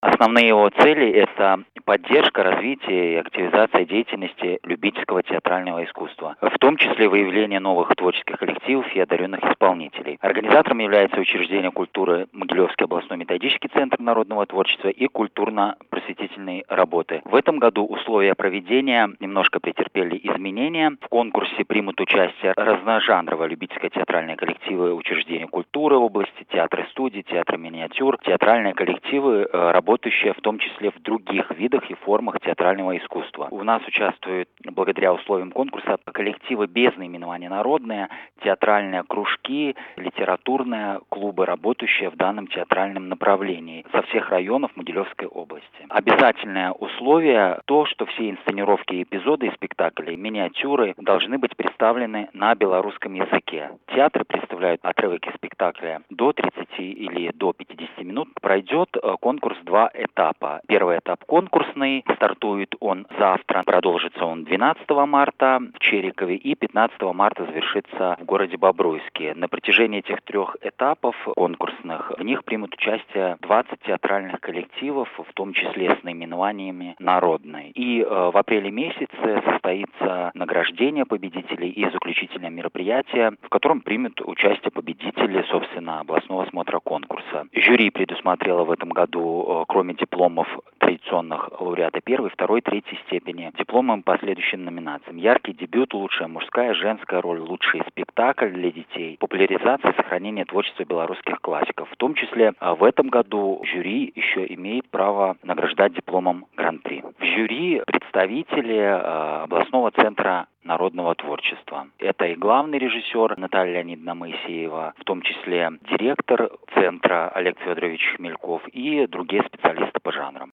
Основные его цели – это поддержка, развитие и активизация деятельности любительского театрального искусства, в том числе выявление новых творческих коллективов и одаренных исполнителей. Организатором является учреждение культуры Могилевский областной методический центр народного творчества и культурно-просветительной работы. В этом году условия проведения немножко претерпели изменения. В конкурсе примут участие разножанровые любительские театральные коллективы учреждения культуры области, театры студии, театры миниатюр, театральные коллективы, работающие в том числе в других видах и формах театрального искусства. У нас участвуют, благодаря условиям конкурса, коллективы без наименования народные, театральные кружки, литературные клубы, работающие в данном театральном направлении со всех районов Могилевской области. Обязательное условие то, что все инсценировки и эпизоды из спектаклей, миниатюры должны быть представлены на белорусском языке. Театры представляют отрывки спектакля до 30 или до 50 минут. Пройдет конкурс 2 этапа. Первый этап конкурсный, стартует он завтра, продолжится он 12 марта в Черикове и 15 марта завершится в городе Бобруйске. На протяжении этих 3 этапов конкурсных в них примут участие 20 театральных коллективов, в том числе с наименованиями «Народный». И в апреле месяце состоится награждение победителей и заключительное мероприятие, в котором примут участие победители, собственно, областного смотра конкурса. Жюри предусмотрело в этом году, кроме дипломов традиционных лауреата 1, 2, 3 степени, дипломом по следующим номинациям: яркий дебют, лучшая мужская, женская роль, лучший спектакль для детей, популяризация и сохранение творчества белорусских классиков. В том числе в этом году жюри еще имеет право награждать дипломом Гран-при. В жюри представители областного центра народного творчества. Это и главный режиссер Наталья Леонидовна Моисеева, в том числе директор центра Олег Федорович Хмельков и другие специалисты по жанру.